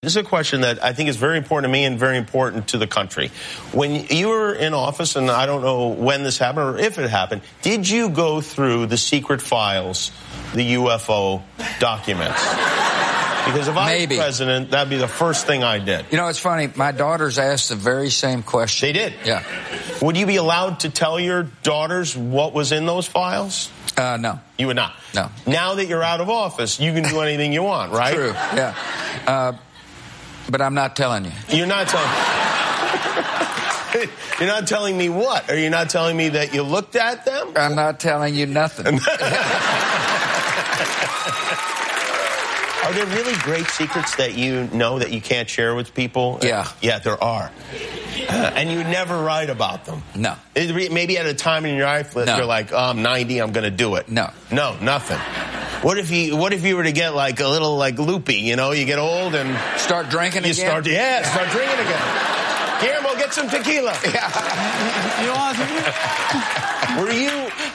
This is a question that I think is very important to me and very important to the country. When you were in office, and I don't know when this happened or if it happened, did you go through the secret files, the UFO documents? Because if I was president, that'd be the first thing I did. You know, it's funny. My daughters asked the very same question. They did? Yeah. Would you be allowed to tell your daughters what was in those files? No. You would not? No. Now that you're out of office, you can do anything you want, right? True, yeah. But I'm not telling you. You're not telling You're not telling me what? Are you not telling me that you looked at them? I'm not telling you nothing. Are there really great secrets that you know that you can't share with people? Yeah. Yeah, there are. And you never write about them? No. Maybe at a time in your life that you're like, oh, I'm 90, I'm going to do it. No. No, nothing. What if you were to get like a little like loopy, you know, you get old and start drinking again? Start drinking again. Guillermo, get some tequila. Yeah. Were you